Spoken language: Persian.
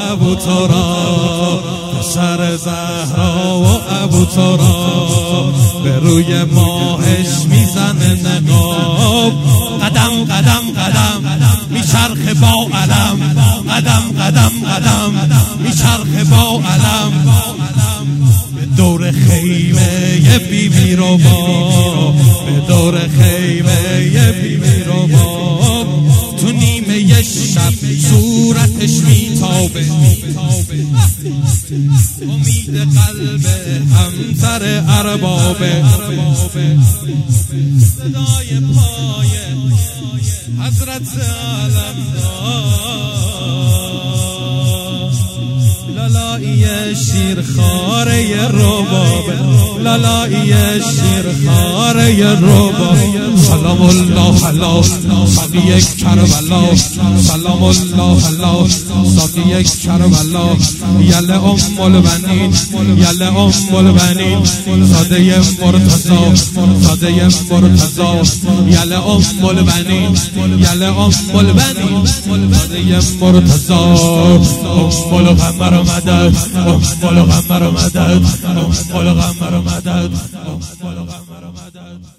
ابو تراب، پسر زهرا و ابو تراب، به روی ماهش میزنه نقاب. قدم قدم قدم میچرخه با علم، قدم قدم قدم میچرخه با علم، به دور خیمه بیبی رو با، به دور خیمه بیبی رو با، تو نیمه شب صورتش میتابه، امید قلب همسر اربابه، صدای پای حضرت علمدار، لالایی شیرخواره ربابه، لالایی شیرخواره ربابه. سلام الله علی ساقی کربلا، سلام الله علی ساقی کربلا، یل ام البنین، یل ام البنین، ساده مرتضی، ساده مرتضی، یل ام البنین، یل ام البنین، ساده مرتضی. ام القمر مدد، ام القمر مدد، ام القمر مدد، ام القمر مدد.